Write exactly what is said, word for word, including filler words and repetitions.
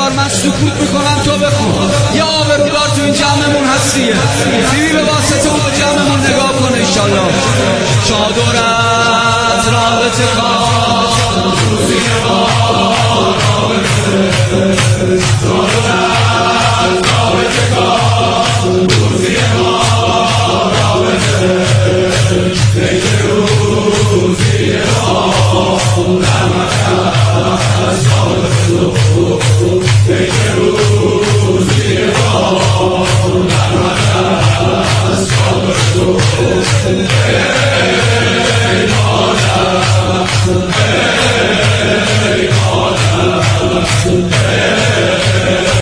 بذار من سکوت میکنم تو بخون. یه آبرودار تو این جمعمون هستیه، بیبی به واسطه اون به جمعمون نگاه کن انشالله. چادرت رابطه کار روزی ما رابطه